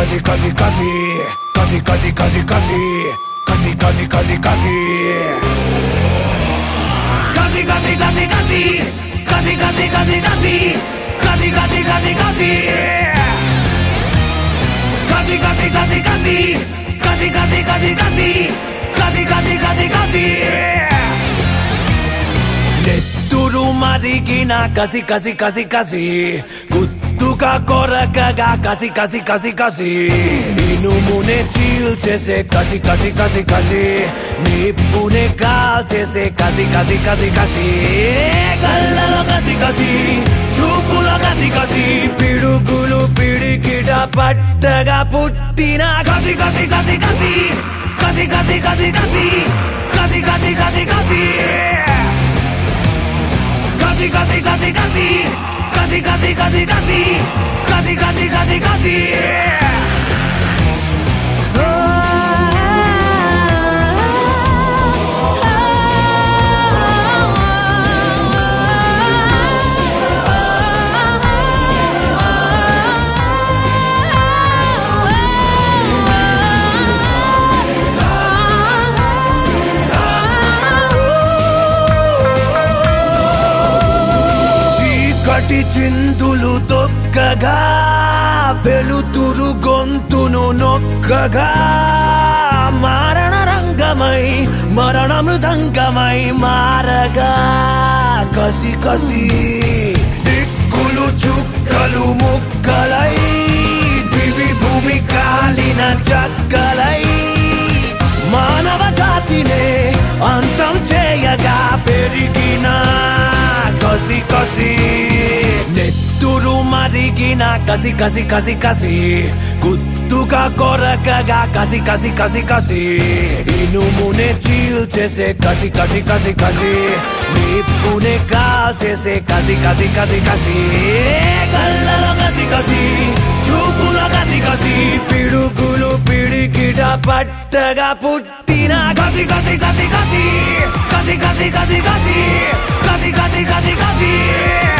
casi, casi, casi, casi, casi, casi, casi, casi, casi, casi, casi. Casi, casi, casi, casi, casi, casi, casi, casi, casi, casi, casi, casi. Casi, casi, casi, casi, casi, casi, casi, casi, casi, casi, casi, casi. నెత్తురు మరిగిన కసి కసి కసి కసి గుత్తుగా కొరకగా కసి కసి కసి కసి ఇనుమునే చీల్చేసే కసి కసి కసి కసి నిప్పునే కాల్చేసే కసి కసి కసి కసి కళ్ళలో కసి కసి చూపులో కసి కసి పిడుగులు పిడికిట పట్టగా పుట్టిన కసి కసి కసి కసి కసి కసి కసి కసి కసి కసి కసి కసి Casi, casi, casi, casi, casi, casi, casi, casi, casi, casi, casi, casi. కటి చిందులు తొక్కగా వెలుతురు గొంతును నొక్కగా మరణ రంగమై మరణ మృదంగమై మారగా కసి కసి దిక్కులు చుక్కలు ముక్కలై దివి భూమి కాలిన చక్కలై మానవ జాతినే అంతం చేయగా పెరిగిన కసి కసి నెత్తురు మరిగిన కసి కసి కసి కసి గుత్తుగా కొరకగా కసి కసి కసి కసి ఇనుమునే చీల్చేసే కసి కసి కసి కసి నిప్పునే కాల్చేసే కసి కసి కసి కసి కళ్ళలో కసి కసి చూపులో కసి కసి పిడుగులు పిడికిట పట్టగా పుట్టిన కసి కసి కసి కసి కసి కసి కసి కసి కసి కసి కసి కసి